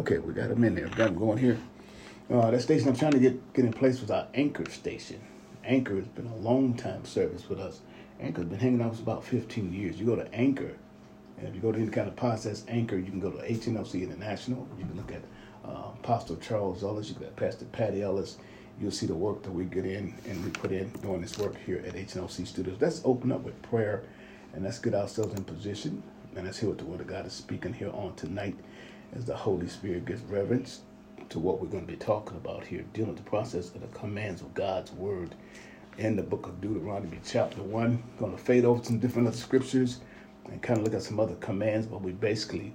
Okay, we got them in there. Got them going here. That station I'm trying to get in place was our Anchor station. Anchor has been a long time service with us. Anchor's been hanging out with us about 15 years. You go to Anchor, and if you go to any kind of process Anchor, you can go to HNLC International. You can look at Apostle Charles Ellis. You can look at Pastor Patty Ellis. You'll see the work that we get in and we put in doing this work here at HNLC Studios. Let's open up with prayer, and let's get ourselves in position. And let's hear what the Word of God is speaking here on tonight as the Holy Spirit gives reverence to what we're going to be talking about here, dealing with the process of the commands of God's Word in the book of Deuteronomy chapter 1. Going to fade over some different other scriptures and kind of look at some other commands, but we basically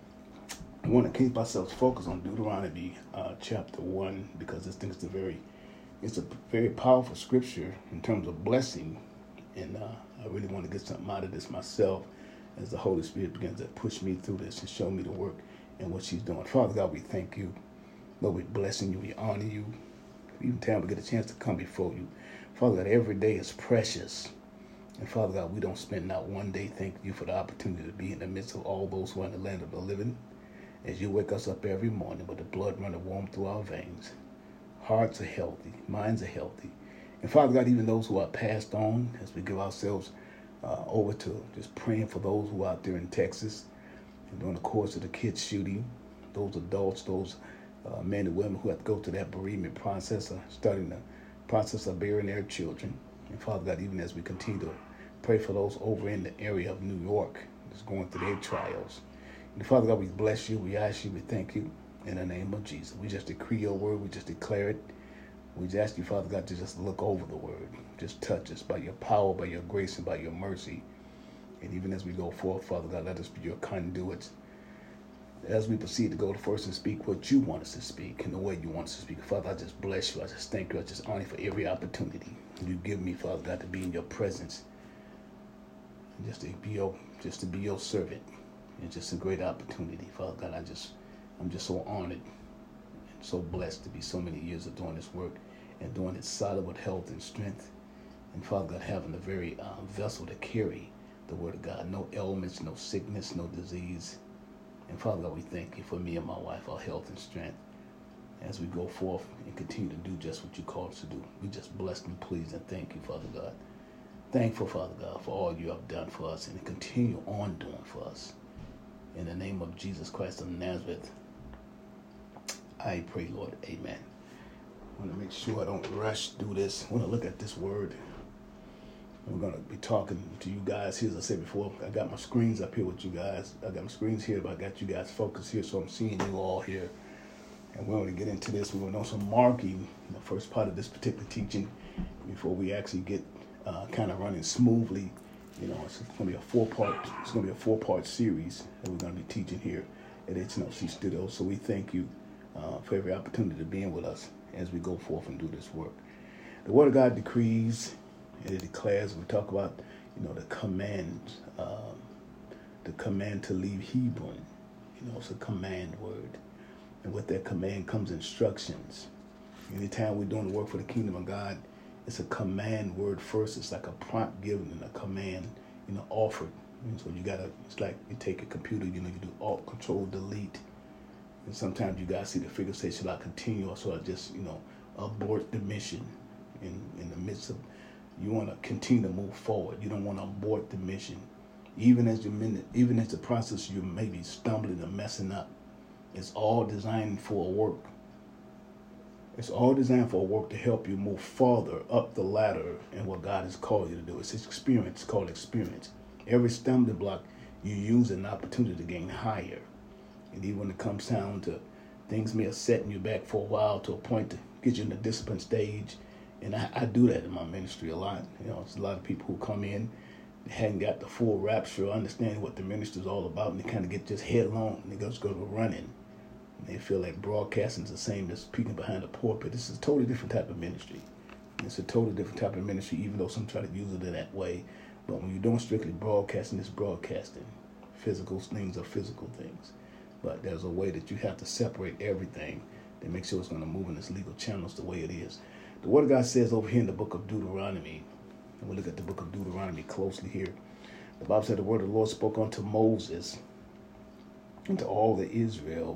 want to keep ourselves focused on Deuteronomy chapter 1 because this thing is it's a very powerful scripture in terms of blessing, and I really want to get something out of this myself as the Holy Spirit begins to push me through this and show me the work and what she's doing. Father God, we thank you. Lord, we blessing you, we honor you. Even time we get a chance to come before you. Father God, every day is precious. And Father God, we don't spend not one day thanking you for the opportunity to be in the midst of all those who are in the land of the living. As you wake us up every morning with the blood running warm through our veins. Hearts are healthy, minds are healthy. And Father God, even those who are passed on, as we give ourselves over to just praying for those who are out there in Texas and during the course of the kids shooting, those adults, those men and women who have to go through that bereavement process, starting the process of burying their children. And Father God, even as we continue to pray for those over in the area of New York that's going through their trials. And Father God, we bless you, we ask you, we thank you in the name of Jesus. We just decree your word, we just declare it. We just ask you, Father God, to just look over the word. Just touch us by your power, by your grace, and by your mercy. And even as we go forth, Father God, let us be your conduits. As we proceed to go first and speak what you want us to speak and the way you want us to speak. Father, I just bless you. I just thank you. I just honor you for every opportunity you give me, Father God, to be in your presence. And just to be your servant. It's just a great opportunity, Father God. I'm just so honored and so blessed to be so many years of doing this work and doing it solid with health and strength. And Father God, having the very vessel to carry the word of God. No ailments, no sickness, no disease. And Father God, we thank you for me and my wife, our health and strength, as we go forth and continue to do just what you called us to do. We just bless and please and thank you, Father God. Thankful, Father God, for all you have done for us and continue on doing for us. In the name of Jesus Christ of Nazareth, I pray, Lord. Amen. I want to make sure I don't rush through this. I want to look at this word. We're going to be talking to you guys here. As I said before, I got my screens up here with you guys. I got my screens here, but I got you guys focused here, so I'm seeing you all here. And we're going to get into this. We're going to know some marking in the first part of this particular teaching before we actually get kind of running smoothly. You know, it's going to be a four-part series that we're going to be teaching here at HNLC Studios. So we thank you for every opportunity to be in with us as we go forth and do this work. The Word of God decrees and it declares. We talk about, the command to leave Hebron. It's a command word, and with that command comes instructions. Anytime we're doing the work for the kingdom of God, it's a command word first. It's like a prompt given and a command, offered. And so it's like you take a computer, you do Alt, Control, Delete. And sometimes you guys see the figure say, should I continue or should I just, abort the mission in the midst of, you want to continue to move forward. You don't want to abort the mission. Even as the process you may be stumbling and messing up, it's all designed for a work. It's all designed for a work to help you move farther up the ladder in what God has called you to do. It's experience, called experience. Every stumbling block, you use an opportunity to gain higher. And even when it comes down to things may have setting you back for a while to a point to get you in the discipline stage. And I do that in my ministry a lot. It's a lot of people who come in, they hadn't got the full rapture, understanding what the ministry is all about, and they kind of get just headlong, and they just go to running. They feel like broadcasting is the same as peeking behind a pulpit. This is a totally different type of ministry. It's a totally different type of ministry, even though some try to use it in that way. But when you're doing strictly broadcasting, it's broadcasting. Physical things are physical things. But there's a way that you have to separate everything to make sure it's going to move in its legal channels the way it is. The Word of God says over here in the book of Deuteronomy, and we'll look at the book of Deuteronomy closely here. The Bible said the word of the Lord spoke unto Moses and to all the Israel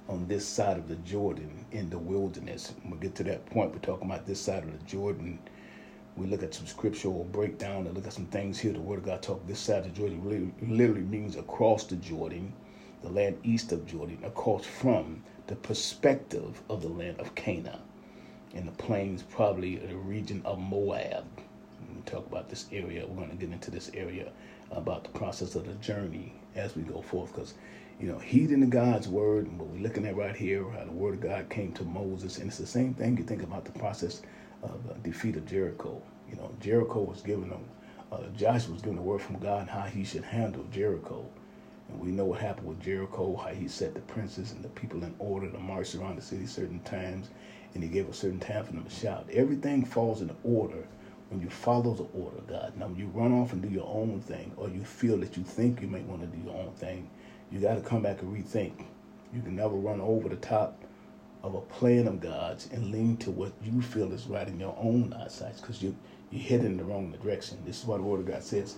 on this side of the Jordan in the wilderness. When we get to that point, we're talking about this side of the Jordan. We look at some scriptural breakdown and look at some things here. The Word of God talk this side of Jordan literally means across the Jordan, the land east of Jordan, across from the perspective of the land of Canaan. In the plains, probably the region of Moab. When we talk about this area, we're going to get into this area about the process of the journey as we go forth. Because, heeding the God's word, and what we're looking at right here, how the word of God came to Moses. And it's the same thing you think about the process of the defeat of Jericho. Jericho was given Joshua was given a word from God how he should handle Jericho. And we know what happened with Jericho, how he set the princes and the people in order to march around the city certain times. And he gave a certain time for them to shout. Everything falls in order when you follow the order of God. Now, when you run off and do your own thing, or you feel that you think you may want to do your own thing, you got to come back and rethink. You can never run over the top of a plan of God's and lean to what you feel is right in your own eyesight, because you're heading in the wrong direction. This is what the Word of God says.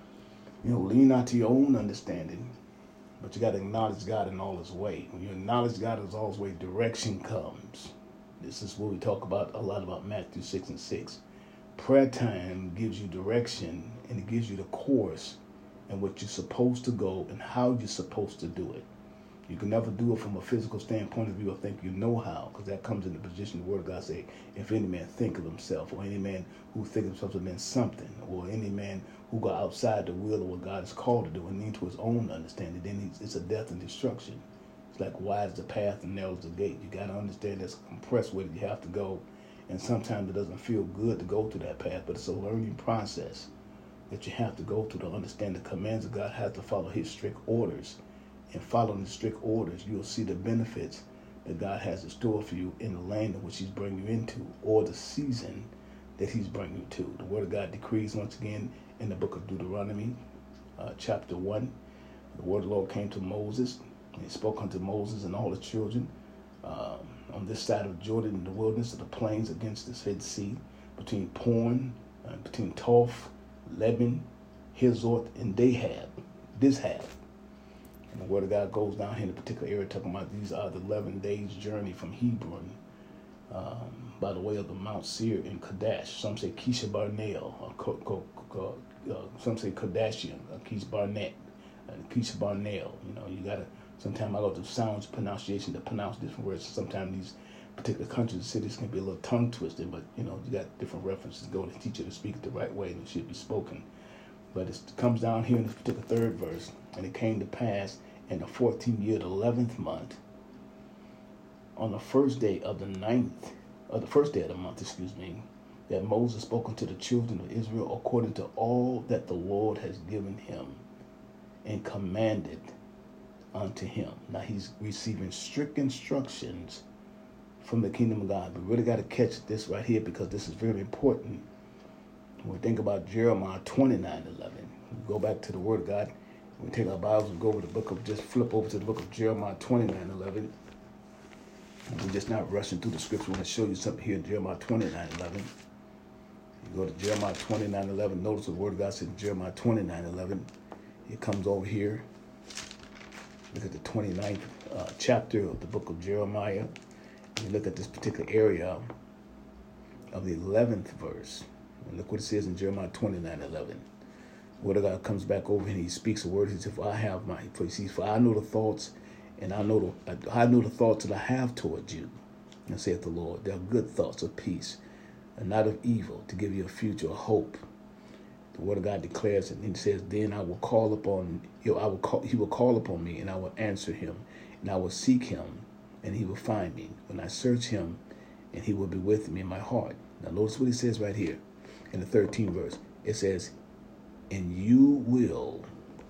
Lean not to your own understanding, but you got to acknowledge God in all his way. When you acknowledge God in all his way, direction comes. This is what we talk about a lot about Matthew 6 and 6. Prayer time gives you direction, and it gives you the course and what you're supposed to go and how you're supposed to do it. You can never do it from a physical standpoint of view or think you know how, because that comes in the position the Word of God say, if any man think of himself, or any man who think of himself to mean something, or any man who go outside the will of what God is called to do and lean to his own understanding, then it's a death and destruction. It's like wide is the path and narrow is the gate. You got to understand there's a compressed way that you have to go, and sometimes it doesn't feel good to go through that path, but it's a learning process that you have to go through to understand the commands of God. Have to follow his strict orders. And following the strict orders, you'll see the benefits that God has in store for you in the land in which he's bringing you into, or the season that he's bringing you to. The Word of God decrees once again in the book of Deuteronomy, chapter 1. The word of the Lord came to Moses, and he spoke unto Moses and all the children on this side of Jordan in the wilderness of the plains against this Red Sea, between Porn, between Toph, Lebanon, Hazor, and Dahab. And the Word of God goes down here in a particular area talking about these are the 11 days journey from Hebron by the way of the Mount Seir in Kadesh. Some say Kisha Barnea, some say Kadashian, Kish Barnett, Kisha Barnea. You got to, sometimes I go through sounds, pronunciation to pronounce different words. Sometimes these particular countries and cities can be a little tongue twisted, but you got different references. Go to teach you to speak it the right way and it should be spoken. But it comes down here in this particular third verse. And it came to pass in the 14th year, the 11th month, on the first day of the first day of the month, that Moses spoke unto the children of Israel according to all that the Lord has given him and commanded unto him. Now he's receiving strict instructions from the kingdom of God. But we really got to catch this right here, because this is very important. When we think about Jeremiah 29:11, we go back to the Word of God. We take our Bibles and go over flip over to the book of Jeremiah 29:11. We're just not rushing through the scripture. I want to show you something here in Jeremiah 29:11. You go to Jeremiah 29:11. Notice the Word of God said in Jeremiah 29:11. It comes over here. Look at the 29th chapter of the book of Jeremiah. And you look at this particular area of the 11th verse. And look what it says in Jeremiah 29:11. The Word of God comes back over and he speaks a word. He says, for I know the thoughts, and I know the thoughts that I have toward you. And saith the Lord, they are good thoughts of peace, and not of evil, to give you a future, a hope. The Word of God declares it, and he says, then I will call upon you. He will call upon me, and I will answer him, and I will seek him, and he will find me. When I search him, and he will be with me in my heart. Now notice what he says right here in the 13th verse. It says, and you will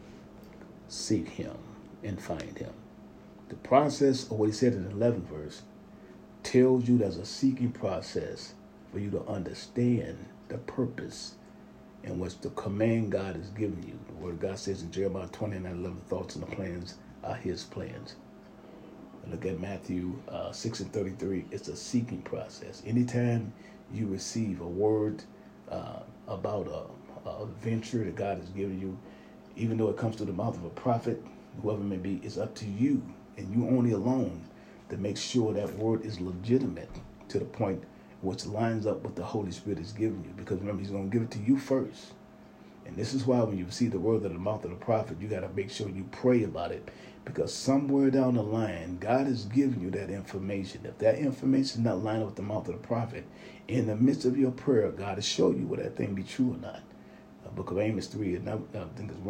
seek him and find him. The process of what he said in the 11th verse tells you there's a seeking process for you to understand the purpose and what's the command God has given you. The Word of God says in Jeremiah 29:11, thoughts and the plans are his plans. And look at Matthew 6:33. It's a seeking process. Anytime you receive a word about a venture that God has given you, even though it comes through the mouth of a prophet, whoever it may be, it's up to you and you only alone to make sure that word is legitimate to the point which lines up with the Holy Spirit is giving you. Because remember, he's going to give it to you first. And this is why when you receive the word of the mouth of the prophet, you got to make sure you pray about it. Because somewhere down the line, God is giving you that information. If that information is not lined up with the mouth of the prophet, in the midst of your prayer, God will show you whether that thing be true or not. Book of Amos 3, and I think it's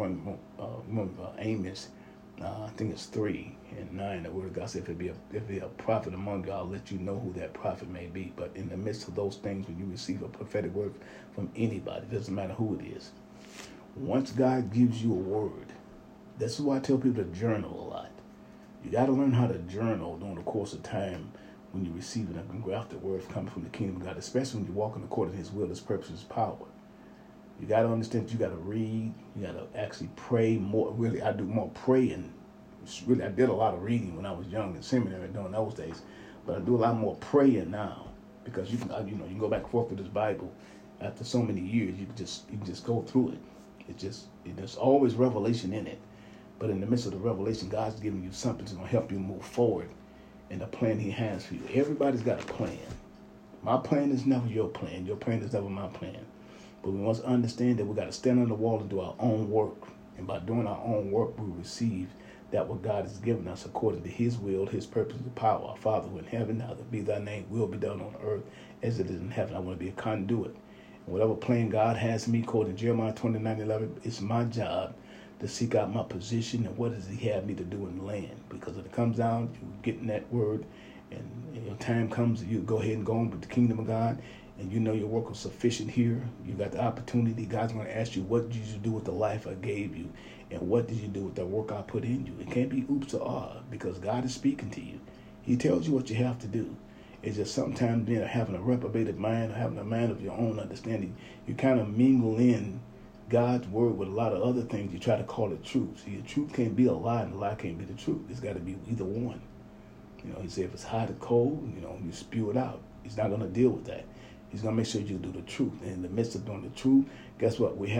Amos, I think it's 3 and 9. The word of God said, if it be a prophet among you, I'll let you know who that prophet may be. But in the midst of those things, when you receive a prophetic word from anybody, it doesn't matter who it is. Once God gives you a word, this is why I tell people to journal a lot. You got to learn how to journal during the course of time when you receive it and graft the word coming from the kingdom of God, especially when you're walking according to his will, his purpose, his power. You got to understand that you got to read. You got to actually pray more. Really, I do more praying. Really, I did a lot of reading when I was young in seminary during those days, but I do a lot more praying now because you can go back and forth with this Bible after so many years. You can just go through it. There's always revelation in it, but in the midst of the revelation, God's giving you something that's going to help you move forward in the plan he has for you. Everybody's got a plan. My plan is never your plan. Your plan is never my plan. But we must understand that we got to stand on the wall and do our own work. And by doing our own work, we receive that what God has given us according to his will, his purpose, the power. Our Father who in heaven, hallowed be thy name, will be done on earth as it is in heaven. I want to be a conduit. And whatever plan God has for me, according to Jeremiah 29:11, it's my job to seek out my position and what does he have me to do in the land. Because when it comes down to getting that word and your time comes, you go ahead and go on with the kingdom of God, and you know your work was sufficient here, you got the opportunity, God's going to ask you, what did you do with the life I gave you? And what did you do with the work I put in you? It can't be oops or ah, because God is speaking to you. He tells you what you have to do. It's just sometimes having a reprobated mind or having a mind of your own understanding, you kind of mingle in God's word with a lot of other things. You try to call it truth. See, the truth can't be a lie and the lie can't be the truth. It's got to be either one. He said if it's hot or cold, you spew it out. He's not going to deal with that. He's going to make sure you do the truth. And in the midst of doing the truth, guess what? We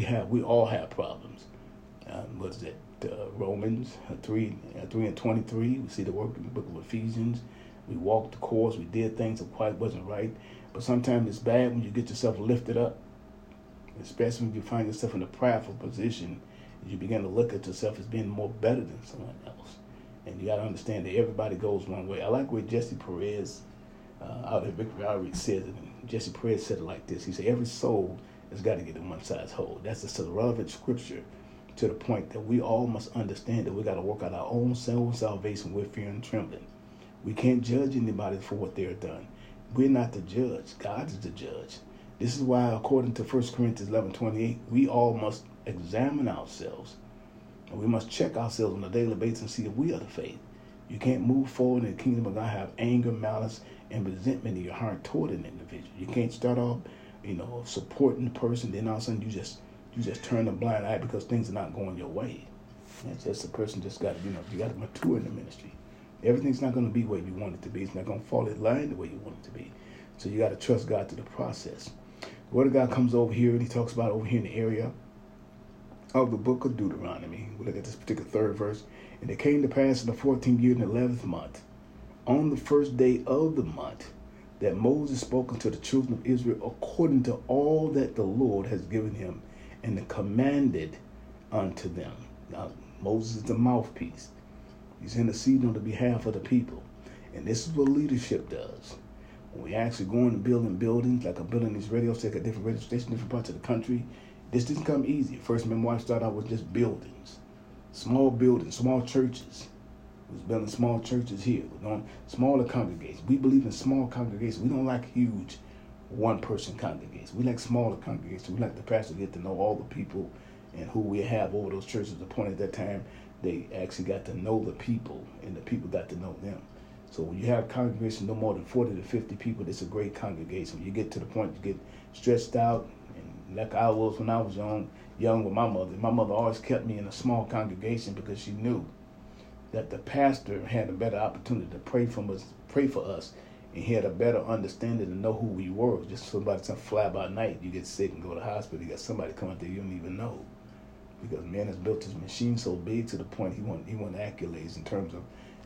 all have problems. What is it? Romans 3 and 23. We see the work in the book of Ephesians. We walked the course. We did things that quite wasn't right. But sometimes it's bad when you get yourself lifted up, especially when you find yourself in a prideful position. You begin to look at yourself as being more better than someone else. And you got to understand that everybody goes one way. I like where Jesse Perez out at Victory Outreach said it. Jesse Perez said it like this. He said, every soul has got to get in one size hole. That's just a relevant scripture to the point that we all must understand that we got to work out our own salvation with fear and trembling. We can't judge anybody for what they're done. We're not the judge. God is the judge. This is why, according to 1 Corinthians 11:28, we all must examine ourselves. And we must check ourselves on a daily basis and see if we are the faith. You can't move forward in the kingdom of God, have anger, malice, and resentment in your heart toward an individual. You can't start off, supporting the person, then all of a sudden you just turn a blind eye because things are not going your way. That's just the person just got to, you got to mature in the ministry. Everything's not going to be where you want it to be. It's not going to fall in line the way you want it to be. So you got to trust God through the process. The Word of God comes over here and he talks about over here in the area of the book of Deuteronomy. We look at this particular third verse. And it came to pass in the 14th year in the 11th month, on the first day of the month, that Moses spoke unto the children of Israel according to all that the Lord has given him and commanded unto them. Now, Moses is the mouthpiece. He's interceding on the behalf of the people. And this is what leadership does. When we actually go in and building buildings, like I'm building these radio stations at different radio stations, different parts of the country, this didn't come easy. First, remember, I started out with just buildings, small churches. We was building small churches here. We're doing smaller congregations. We believe in small congregations. We don't like huge one-person congregations. We like smaller congregations. We like the pastor to get to know all the people and who we have over those churches. At the point at that time, they actually got to know the people, and the people got to know them. So when you have a congregation no more than 40 to 50 people, it's a great congregation. When you get to the point you get stressed out, and like I was when I was young with my mother always kept me in a small congregation because she knew that the pastor had a better opportunity to pray for us, and he had a better understanding to know who we were. Just somebody some fly by night, you get sick and go to the hospital, you got somebody come out there you don't even know. Because man has built his machine so big to the point he want accolades in terms of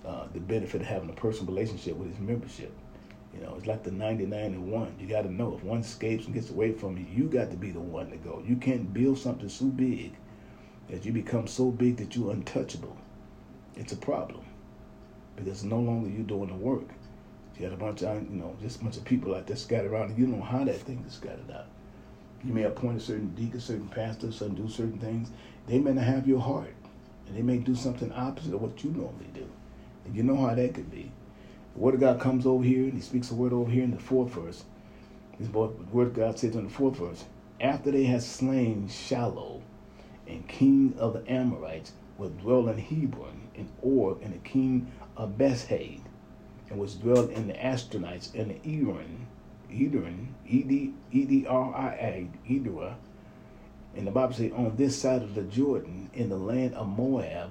the benefit of having a personal relationship with his membership. It's like the 99 and 1. You got to know if one escapes and gets away from you, you got to be the one to go. You can't build something so big that you become so big that you're untouchable. It's a problem because no longer you doing the work. You got a bunch of, just a bunch of people out there scattered around, and you don't know how that thing is scattered out. You may appoint a certain deacon, certain pastor, some do certain things. They may not have your heart, and they may do something opposite of what you normally do. And you know how that could be. The word of God comes over here, and he speaks a word over here in the 4th verse. The word of God says in the 4th verse, after they had slain Shiloh, and king of the Amorites, was dwelt in Hebron, and Og, and the king of Bethshae, and was dwelt in the Ashtonites, and the Edrin, Edria, and the Bible says, on this side of the Jordan, in the land of Moab,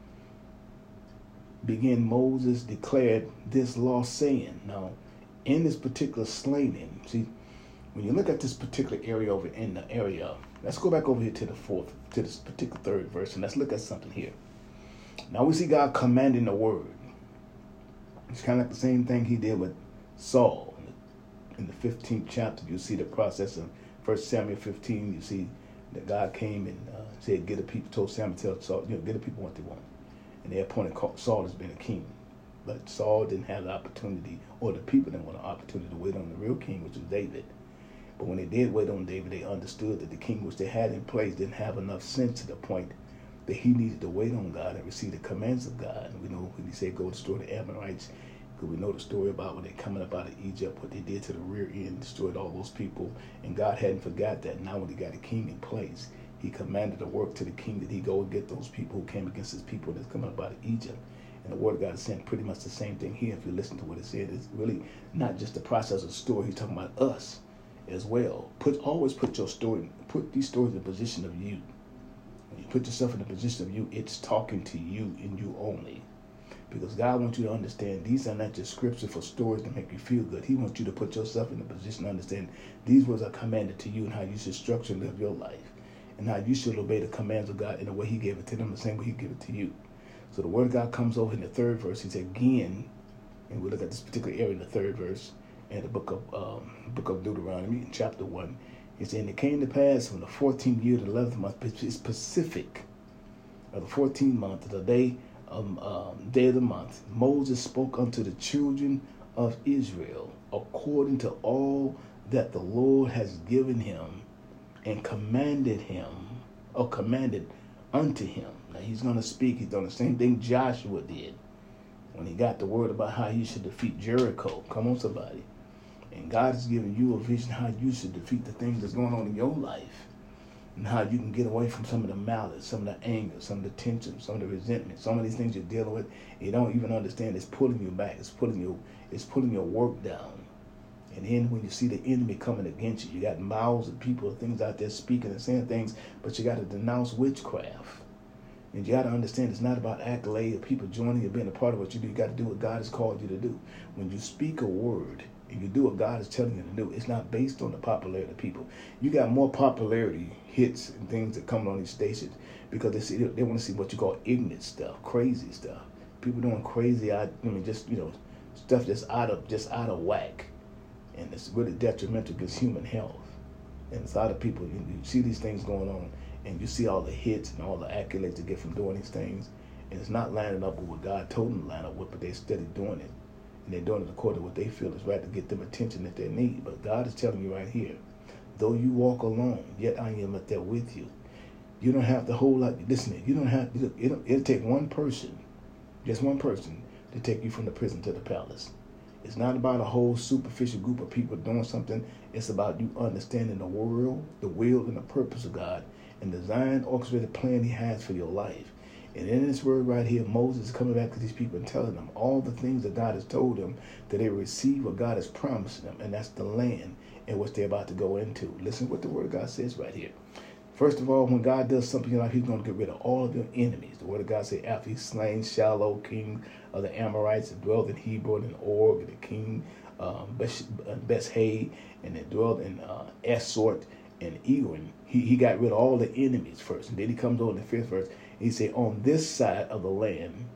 began Moses declared this law, saying, now, in this particular slaying, see, when you look at this particular area over in the area, let's go back over here to this particular 3rd verse, and let's look at something here. Now we see God commanding the word. It's kind of like the same thing he did with Saul. In the 15th chapter, you see the process of 1 Samuel 15. You see that God came and said, get the people, told Samuel, tell Saul, get the people what they want. And they appointed Saul as being a king. But Saul didn't have the opportunity, or the people didn't want an opportunity to wait on the real king, which was David. But when they did wait on David, they understood that the king which they had in place didn't have enough sense to the point that he needed to wait on God and receive the commands of God. And we know when he said go destroy the Amorites, because we know the story about when they're coming up out of Egypt, what they did to the rear end, destroyed all those people. And God hadn't forgot that. Now when he got a king in place, he commanded the work to the king that he go and get those people who came against his people that's coming up out of Egypt. And the word of God is saying pretty much the same thing here. If you listen to what it said, it's really not just the process of the story. He's talking about us as well. Always put these stories in the position of you. When you put yourself in the position of you, it's talking to you and you only. Because God wants you to understand these are not just scripture for stories to make you feel good. He wants you to put yourself in the position to understand these words are commanded to you and how you should structure and live your life. And how you should obey the commands of God in the way he gave it to them, the same way he gave it to you. So the word of God comes over in the 3rd verse. He said, again, and we look at this particular area in the 3rd verse, in the book of Deuteronomy, in chapter 1. He said, and it came to pass from the 14th year to the 11th month, it's specific, of the 14th month, of the day of the month, Moses spoke unto the children of Israel according to all that the Lord has given him and commanded unto him. Now he's going to speak. He's done the same thing Joshua did when he got the word about how he should defeat Jericho. Come on, somebody. And God has given you a vision how you should defeat the things that's going on in your life and how you can get away from some of the malice, some of the anger, some of the tension, some of the resentment, some of these things you're dealing with. You don't even understand. It's pulling you back. It's pulling your work down. And then when you see the enemy coming against you, you got mouths of people, things out there speaking and saying things, but you got to denounce witchcraft. And you got to understand it's not about accolade or people joining you, being a part of what you do. You got to do what God has called you to do. When you speak a word and you do what God is telling you to do, it's not based on the popularity of people. You got more popularity hits and things that come on these stations because they want to see what you call ignorant stuff, crazy stuff. People doing crazy, stuff that's out of whack. And it's really detrimental against human health. And it's a lot of people, you see these things going on, and you see all the hits and all the accolades they get from doing these things, and it's not lining up with what God told them to line up with, but they're steady doing it. And they're doing it according to what they feel is right to get them attention that they need. But God is telling you right here, though you walk alone, yet I am there with you. You don't have the whole lot. Listen, you don't have, it'll take one person, just one person, to take you from the prison to the palace. It's not about a whole superficial group of people doing something. It's about you understanding the world, the will, and the purpose of God, and the design, orchestrated plan he has for your life. And in this word right here, Moses is coming back to these people and telling them all the things that God has told them that they receive what God has promised them, and that's the land in which they're about to go into. Listen what the word of God says right here. First of all, when God does something in your life, he's going to get rid of all of your enemies. The word of God says, after he's slain Shiloh, king of the Amorites, and dwelt in Hebron and Og, and the king Bethshae, and then dwelt in Esort and Egon. He got rid of all the enemies first. And then he comes on in the 5th verse. And he said, on this side of the land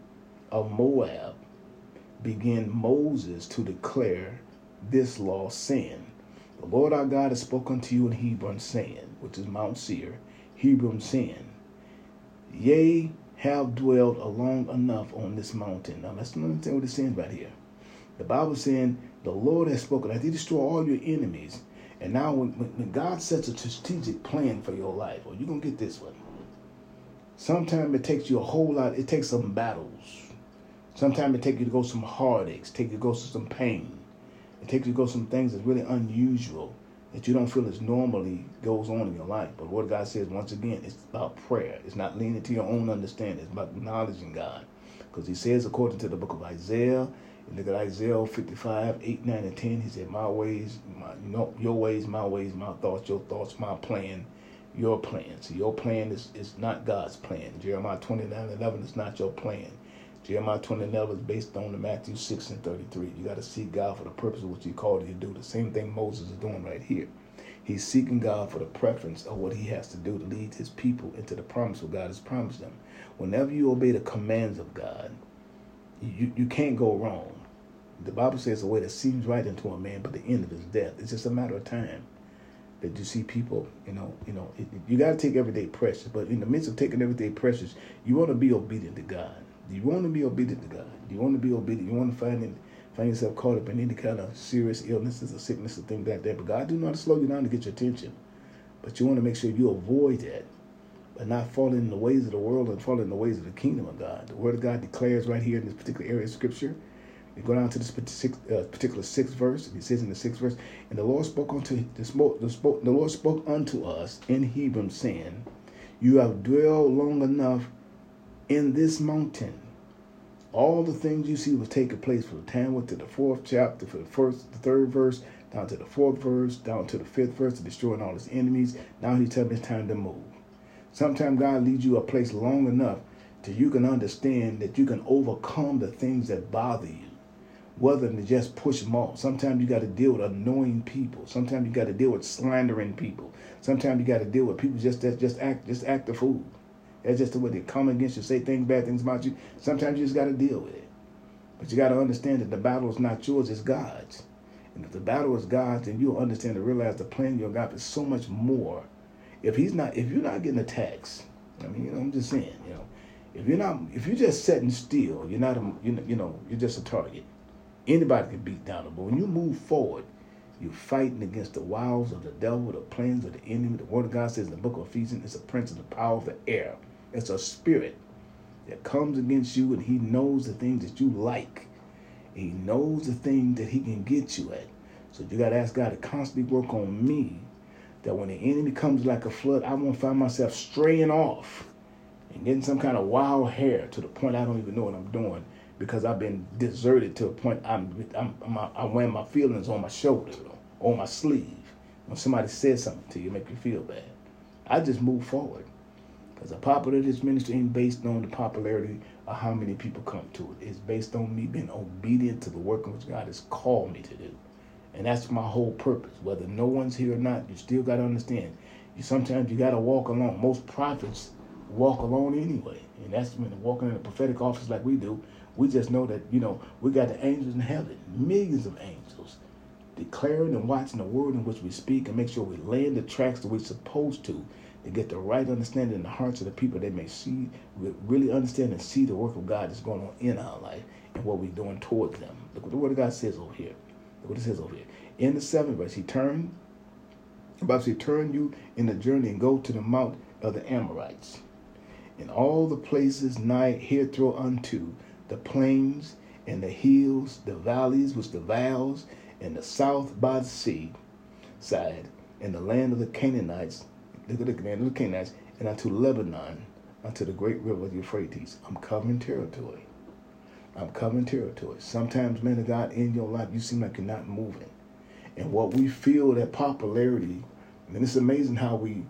of Moab began Moses to declare this law, saying, the Lord our God has spoken to you in Hebron, saying, which is Mount Seir, Hebron, saying, yea, have dwelled long enough on this mountain. Now let's understand what it's saying right here. The Bible is saying, the Lord has spoken. I did destroy all your enemies. And now when God sets a strategic plan for your life, you're going to get this one. Sometimes it takes you a whole lot. It takes some battles. Sometimes it takes you to go some heartaches. Take you to go through some pain. It takes you to go some things that's really unusual that you don't feel as normally goes on in your life. But what God says, once again, it's about prayer. It's not leaning to your own understanding. It's about acknowledging God. Because he says, according to the book of Isaiah, look at Isaiah 55, 8, 9, and 10. He said, my ways, your ways, my thoughts, your thoughts, my plan, your plan. So your plan is not God's plan. Jeremiah 29:11 is not your plan. Jeremiah 29 is based on the Matthew 6 and 33. You got to seek God for the purpose of what he called you to do. The same thing Moses is doing right here. He's seeking God for the preference of what he has to do to lead his people into the promise what God has promised them. Whenever you obey the commands of God, you can't go wrong. The Bible says the way that seems right unto a man, but the end of his death. It's just a matter of time that you see people, you got to take everyday precious. But in the midst of taking everyday precious, you want to be obedient to God. You want to be obedient to God. You want to be obedient. You want to find yourself caught up in any kind of serious illnesses or sickness or things like that. But God do not slow you down to get your attention. But you want to make sure you avoid that, but not falling in the ways of the world and falling in the ways of the kingdom of God. The Word of God declares right here in this particular area of Scripture. We go down to this particular sixth verse. It says in the sixth verse, and the Lord spoke unto us in Hebron, saying, you have dwelled long enough in this mountain. All the things you see was taking place from the time went to the fourth chapter, for the third verse, down to the fourth verse, down to the fifth verse, to destroying all his enemies. Now he's telling it's time to move. Sometimes God leads you a place long enough till you can understand that you can overcome the things that bother you, rather than to just push them off. Sometimes you got to deal with annoying people. Sometimes you got to deal with slandering people. Sometimes you got to deal with people just act the fool. That's just the way they come against you, say bad things about you. Sometimes you just got to deal with it. But you got to understand that the battle is not yours, it's God's. And if the battle is God's, then you'll understand and realize the plan of your God is so much more. If you're not getting attacks, I'm just saying, if you're just sitting still, you're not, you're just a target. Anybody can beat down. But when you move forward, you're fighting against the wiles of the devil, the plans of the enemy. The Word of God says in the book of Ephesians, it's a prince of the power of the air. It's a spirit that comes against you, and he knows the things that you like. He knows the things that he can get you at. So you got to ask God to constantly work on me, that when the enemy comes like a flood, I won't find myself straying off and getting some kind of wild hair to the point I don't even know what I'm doing, because I've been deserted to a point I'm wearing my feelings on my shoulder, on my sleeve. When somebody says something to you, make you feel bad. I just move forward. Because the popularity of this ministry ain't based on the popularity of how many people come to it. It's based on me being obedient to the work which God has called me to do. And that's my whole purpose. Whether no one's here or not, you still got to understand. Sometimes you got to walk alone. Most prophets walk alone anyway. And that's when walking in a prophetic office like we do, we just know that, we got the angels in heaven, millions of angels, declaring and watching the word in which we speak, and make sure we lay in the tracks that we're supposed to get the right understanding in the hearts of the people. They may see, really understand and see the work of God that's going on in our life and what we're doing towards them. Look what the Word of God says over here. Look what it says over here. In the 7th verse, he turned you in the journey and go to the mount of the Amorites, in all the places nigh hither unto the plains and the hills, the valleys, which the vales, and the south by the sea side, and the land of the Canaanites, and unto Lebanon, unto the great river of the Euphrates. I'm covering territory. Sometimes, man of God, in your life, you seem like you're not moving. And what we feel, that popularity, and it's amazing how we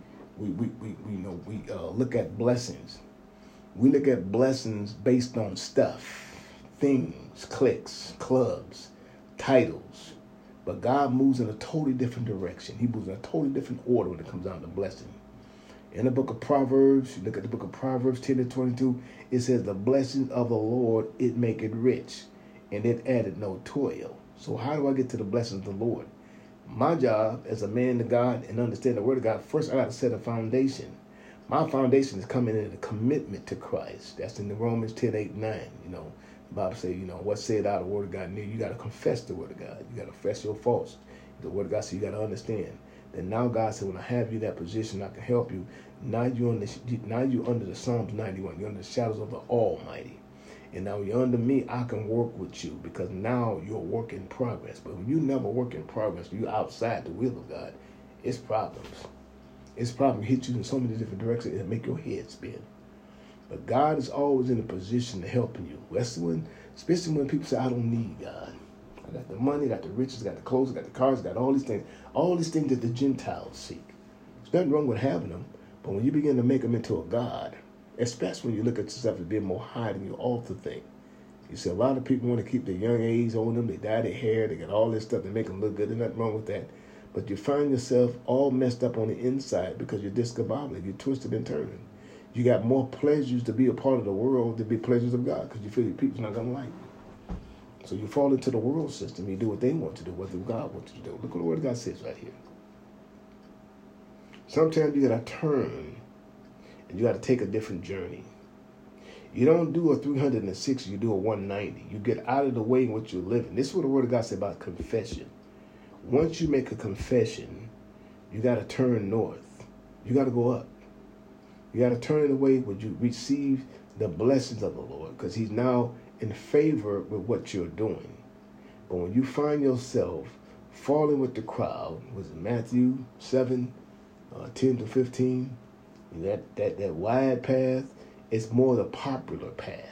look at blessings. We look at blessings based on stuff, things, cliques, clubs, titles. But God moves in a totally different direction. He moves in a totally different order when it comes down to blessing. In the book of Proverbs, you look at the book of Proverbs 10-22, it says, the blessing of the Lord, it make it rich, and it added no toil. So how do I get to the blessings of the Lord? My job as a man of God and understand the word of God, first I got to set a foundation. My foundation is coming in a commitment to Christ. That's in the Romans 10:8-9. The Bible says, what's said out of the word of God, you got to confess the word of God. You got to confess your faults. The word of God says you got to understand. Then now God said, when I have you in that position, I can help you. Now you under the Psalms 91. You're under the shadows of the Almighty. And now you're under me, I can work with you because now you're a work in progress. But when you never work in progress, you're outside the will of God, it's problems. It's problems hit you in so many different directions and make your head spin. But God is always in a position to helping you. Especially when people say, I don't need God. I got the money, got the riches, got the clothes, got the cars, got all these things. All these things that the Gentiles seek. There's nothing wrong with having them. But when you begin to make them into a God, especially when you look at yourself as being more high than you ought to think. You see, a lot of people want to keep their young age on them. They dye their hair. They got all this stuff to make them look good. There's nothing wrong with that. But you find yourself all messed up on the inside because you're discombobulated. You're twisted and turning. You got more pleasures to be a part of the world than be pleasures of God because you feel your people's not going to like you. So you fall into the world system. You do what they want to do, what God wants you to do. Look what the Word of God says right here. Sometimes you got to turn and you got to take a different journey. You don't do a 360, you do a 190. You get out of the way in which you're living. This is what the Word of God says about confession. Once you make a confession, you got to turn north. You got to go up. You got to turn away when you receive the blessings of the Lord because he's now in favor with what you're doing. But when you find yourself falling with the crowd, was it Matthew 7, 10-15, that wide path, it's more the popular path.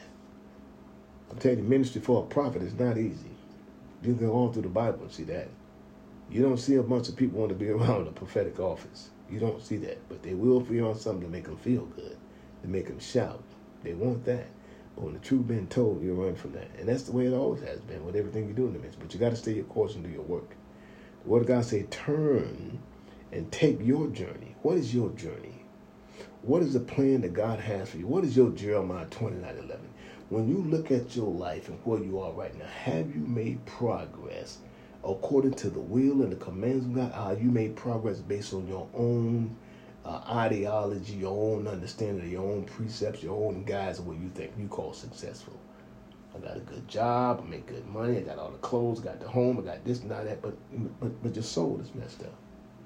I'm telling you, ministry for a prophet is not easy. You can go on through the Bible and see that. You don't see a bunch of people want to be around a prophetic office. You don't see that. But they will be on something to make them feel good, to make them shout. They want that. But when the truth been told, you run from that. And that's the way it always has been with everything you do in the midst. But you got to stay your course and do your work. The Word of God say, turn and take your journey. What is your journey? What is the plan that God has for you? What is your Jeremiah 29:11? When you look at your life and where you are right now, have you made progress according to the will and the commands of God? Are you made progress based on your own ideology, your own understanding, your own precepts, your own guides of what you think you call successful? I got a good job, I make good money, I got all the clothes, I got the home, I got this and all that, but your soul is messed up.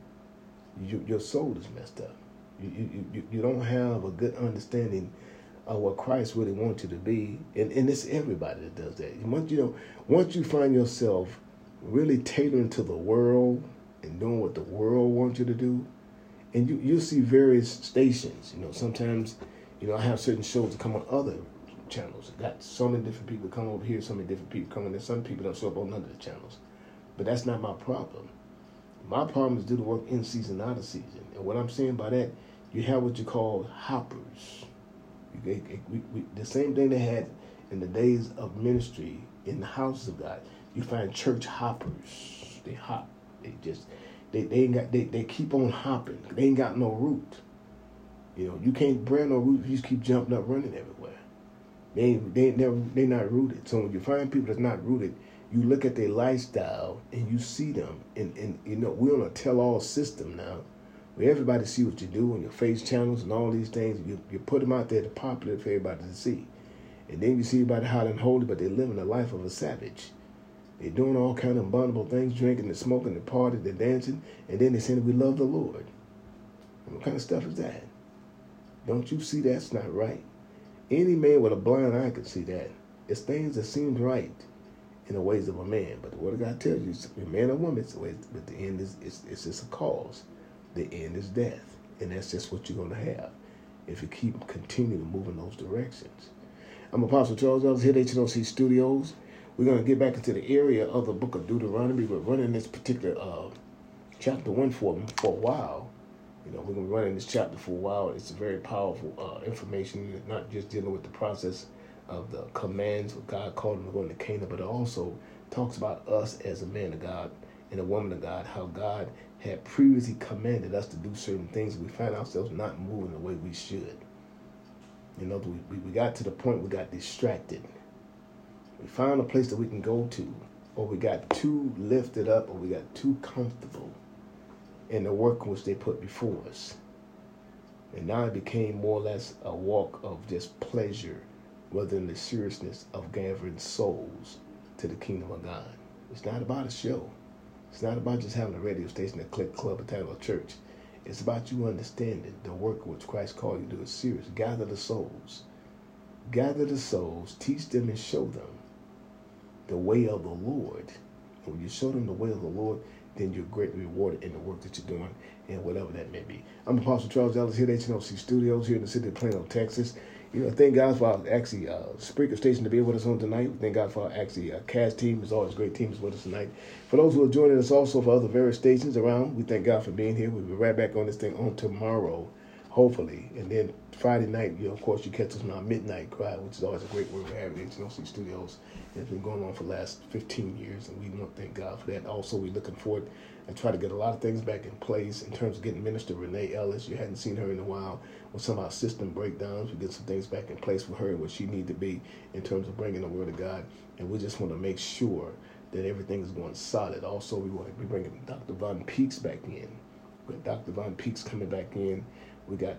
Your soul is messed up. You don't have a good understanding of what Christ really wants you to be, and it's everybody that does that. Once you find yourself really tailoring to the world and doing what the world wants you to do, and you'll see various stations. Sometimes, I have certain shows that come on other channels. I got so many different people come over here, so many different people come in there. Some people don't show up on none of the channels. But that's not my problem. My problem is do the work in season, out of season. And what I'm saying by that, you have what you call hoppers. The same thing they had in the days of ministry in the houses of God. You find church hoppers. They hop. They keep on hopping. They ain't got no root. You can't bear no root if you just keep jumping up, running everywhere. They're not rooted. So when you find people that's not rooted, you look at their lifestyle and you see them. And we're on a tell-all system now, where everybody see what you do on your face channels and all these things. You put them out there to popular for everybody to see. And then you see everybody hot and holy, but they're living the life of a savage. They're doing all kind of abominable things, drinking and smoking and partying, they're dancing, and then they're saying, we love the Lord. And what kind of stuff is that? Don't you see that's not right? Any man with a blind eye can see that. It's things that seem right in the ways of a man. But the Word of God tells you, a man or woman, it's the way, but the end is it's just a cause. The end is death. And that's just what you're going to have if you continue to move in those directions. I'm Apostle Charles Ellis here at HNOC Studios. We're going to get back into the area of the book of Deuteronomy. We're running this particular chapter 1 for a while. We're going to be running this chapter for a while. It's a very powerful information, not just dealing with the process of the commands of God calling them to go into Canaan, but it also talks about us as a man of God and a woman of God, how God had previously commanded us to do certain things. We find ourselves not moving the way we should. You know, we got to the point we got distracted. We found a place that we can go to, or we got too lifted up, or we got too comfortable in the work which they put before us. And now it became more or less a walk of just pleasure rather than the seriousness of gathering souls to the kingdom of God. It's not about a show. It's not about just having a radio station, a click club, a title of church. It's about you understanding the work which Christ called you to do is serious. Gather the souls. Gather the souls, teach them and show them the way of the Lord. And when you show them the way of the Lord, then you're greatly rewarded in the work that you're doing and whatever that may be. I'm Apostle Charles Ellis here at HNOC Studios here in the city of Plano, Texas. You know, thank God for our Spreaker station to be with us on tonight. Thank God for our cast team. It's always a great team is with us tonight. For those who are joining us also for other various stations around, we thank God for being here. We'll be right back on this thing on tomorrow, hopefully. And then Friday night, you know, of course, you catch us on our midnight cry, which is always a great word we have at HNOC Studios. It's been going on for the last 15 years, and we want to thank God for that. Also, we're looking forward and try to get a lot of things back in place in terms of getting Minister Renee Ellis. You hadn't seen her in a while with some of our system breakdowns. We get some things back in place for her, where she needs to be in terms of bringing the Word of God. And we just want to make sure that everything is going solid. Also, we want to be bringing Dr. Von Peaks back in. With Dr. Von Peaks coming back in, we got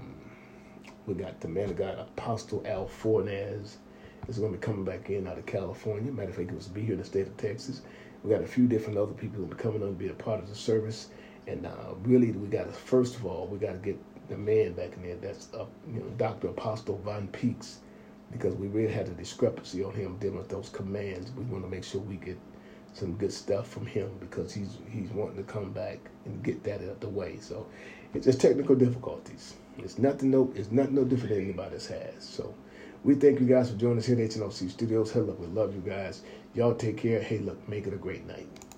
the man of God, Apostle Al Fornaz, is going to be coming back in out of California. Matter of fact, he was to be here in the state of Texas. We got a few different other people who will be coming on to be a part of the service. And really, we got to, first of all, we got to get the man back in there. That's Dr. Apostle Von Peaks, because we really had a discrepancy on him dealing with those commands. We want to make sure we get some good stuff from him, because he's wanting to come back and get that out the way. So it's just technical difficulties. It's nothing no different than anybody else has. So we thank you guys for joining us here at HNOC Studios. Hey, look, we love you guys. Y'all take care. Hey, look, make it a great night.